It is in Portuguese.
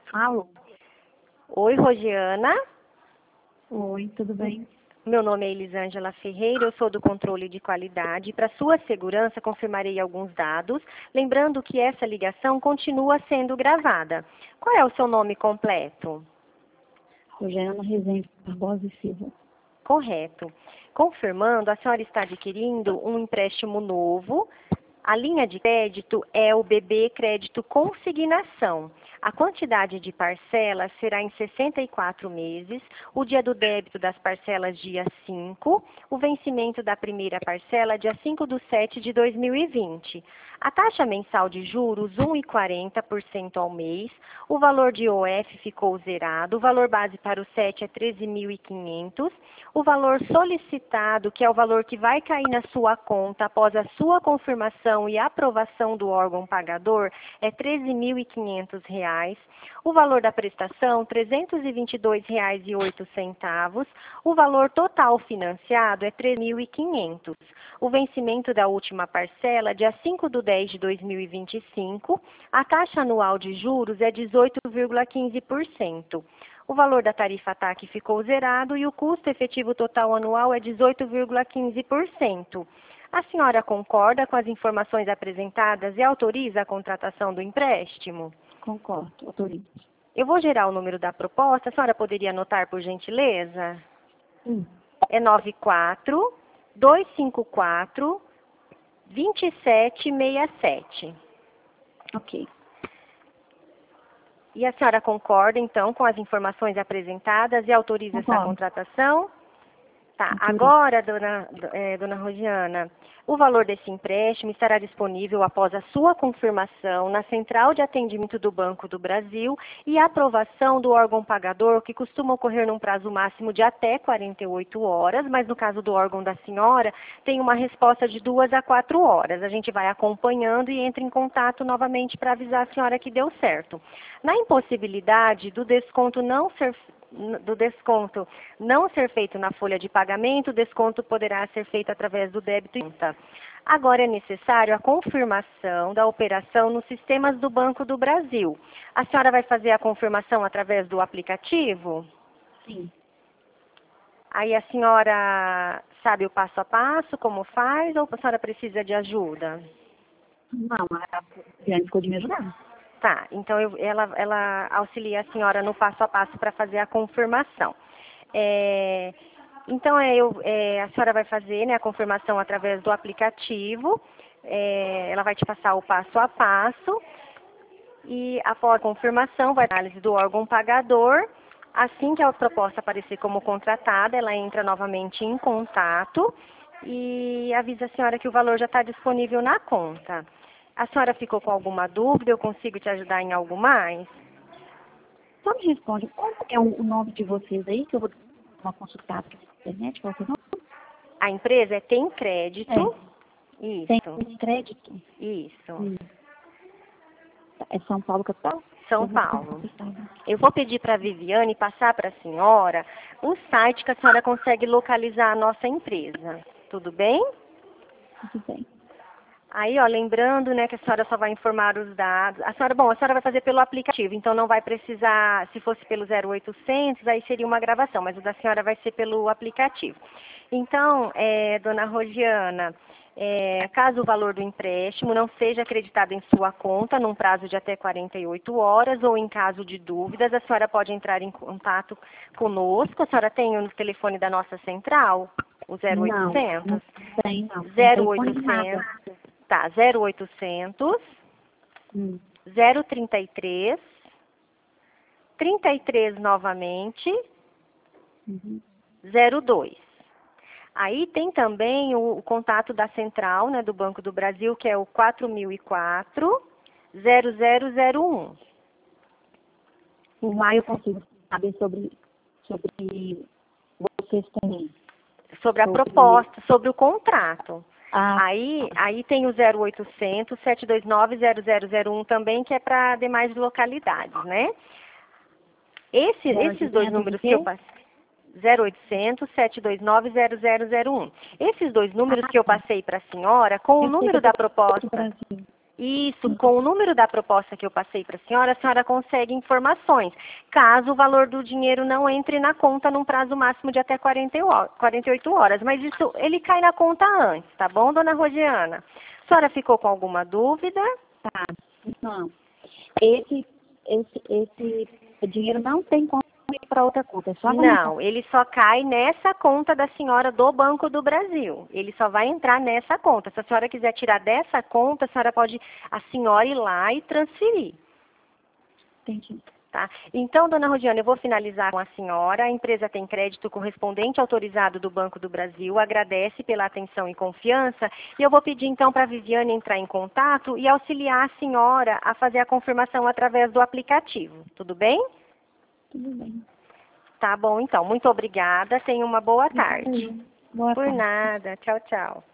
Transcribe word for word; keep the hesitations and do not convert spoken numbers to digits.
Alô? Oi, Rosiana. Oi, tudo bem? Meu nome é Elisângela Ferreira, eu sou do controle de qualidade. Para sua segurança, confirmarei alguns dados, lembrando que essa ligação continua sendo gravada. Qual é o seu nome completo? Rogéria Rezende Barbosa e Silva. Correto. Confirmando, a senhora está adquirindo um empréstimo novo. A linha de crédito é o B B Crédito Consignação. A quantidade de parcelas será em sessenta e quatro meses, o dia do débito das parcelas dia cinco, o vencimento da primeira parcela dia cinco de sete de dois mil e vinte. A taxa mensal de juros um vírgula quarenta por cento ao mês, o valor de O F ficou zerado, o valor base para o sete é treze mil e quinhentos, o valor solicitado, que é o valor que vai cair na sua conta após a sua confirmação e aprovação do órgão pagador, é treze mil e quinhentos reais. O valor da prestação, trezentos e vinte e dois reais e oito centavos. O valor total financiado é três mil e quinhentos. O vencimento da última parcela, dia cinco de dez de dois mil e vinte e cinco. A taxa anual de juros é dezoito vírgula quinze por cento. O valor da tarifa T A C ficou zerado e o custo efetivo total anual é dezoito vírgula quinze por cento. A senhora concorda com as informações apresentadas e autoriza a contratação do empréstimo? Concordo, autorizo. Eu vou gerar o número da proposta. A senhora poderia anotar, por gentileza? Sim. É nove quatro, dois cinco quatro, dois sete seis sete. Ok. E a senhora concorda, então, com as informações apresentadas e autoriza essa Concordo. contratação? Tá, Autorizo. agora, dona, é, dona Rosiana, o valor desse empréstimo estará disponível após a sua confirmação na Central de Atendimento do Banco do Brasil e a aprovação do órgão pagador, que costuma ocorrer num prazo máximo de até quarenta e oito horas, mas no caso do órgão da senhora, tem uma resposta de duas a quatro horas. A gente vai acompanhando e entra em contato novamente para avisar a senhora que deu certo. Na impossibilidade do desconto não ser do desconto não ser feito na folha de pagamento, o desconto poderá ser feito através do débito e conta. Agora é necessário a confirmação da operação nos sistemas do Banco do Brasil. A senhora vai fazer a confirmação através do aplicativo? Sim. Aí a senhora sabe o passo a passo, como faz, ou a senhora precisa de ajuda? Não, a Diane ficou de me ajudar. Tá, então eu, ela, ela auxilia a senhora no passo a passo para fazer a confirmação. É, então, é, eu, é, a senhora vai fazer, né, a confirmação através do aplicativo, é, ela vai te passar o passo a passo, e após a confirmação, vai a análise do órgão pagador. Assim que a proposta aparecer como contratada, ela entra novamente em contato e avisa a senhora que o valor já está disponível na conta. A senhora ficou com alguma dúvida? Eu consigo te ajudar em algo mais? Só me responde, qual é o nome de vocês aí, que eu vou dar uma consultada aqui na internet, qual é o seu nome? A empresa é Tem Crédito. É. Isso, Tem crédito? isso. Hum. É São Paulo, capital? São Eu vou Paulo. consultar. Eu vou pedir para a Viviane passar para a senhora um site que a senhora consegue localizar a nossa empresa. Tudo bem? Tudo bem. Aí, ó, lembrando, né, que a senhora só vai informar os dados. A senhora, bom, a senhora vai fazer pelo aplicativo, então não vai precisar, se fosse pelo zero oitocentos, aí seria uma gravação, mas o da senhora vai ser pelo aplicativo. Então, é, dona Rosiana, é, caso o valor do empréstimo não seja acreditado em sua conta num prazo de até quarenta e oito horas ou em caso de dúvidas, a senhora pode entrar em contato conosco. A senhora tem o telefone da nossa central, o zero oitocentos? Não, não tem, não. Tem zero telefone de nada. oitocentos. Tá, zero oitocentos, Hum. zero trinta e três, trinta e três novamente, Uhum. zero dois. Aí tem também o, o contato da central, né, do Banco do Brasil, que é o quatro mil e quatro, zero zero zero um. Por lá eu consigo saber sobre, sobre vocês também. Sobre a Sobre- proposta, sobre o contrato. Ah, Aí, aí tem o zero oitocentos, sete dois nove, zero zero zero um também, que é para demais localidades, né? Esse, esses dois números que eu passei, zero oitocentos, sete dois nove, zero zero zero um. Esses dois números que eu passei para a senhora, com o eu sei que número eu da tô do proposta, Brasil. Isso, com o número da proposta que eu passei para a senhora, a senhora consegue informações, caso o valor do dinheiro não entre na conta num prazo máximo de até quarenta e oito horas. Mas isso, ele cai na conta antes, tá bom, dona Rosiana? A senhora ficou com alguma dúvida? Tá. Então, esse, esse, esse dinheiro não tem como ir para outra conta, é só na minha conta. Não, ele só cai nessa conta da senhora do Banco do Brasil. Ele só vai entrar nessa conta. Se a senhora quiser tirar dessa conta, a senhora pode, a senhora ir lá e transferir. Entendi. Tá? Então, dona Rosiana, eu vou finalizar com a senhora. A empresa tem crédito correspondente autorizado do Banco do Brasil, agradece pela atenção e confiança. E eu vou pedir então para a Viviane entrar em contato e auxiliar a senhora a fazer a confirmação através do aplicativo. Tudo bem? Tudo bem. Tá bom, então. Muito obrigada. Tenha uma boa tarde. Boa Por tarde. nada. Tchau, tchau.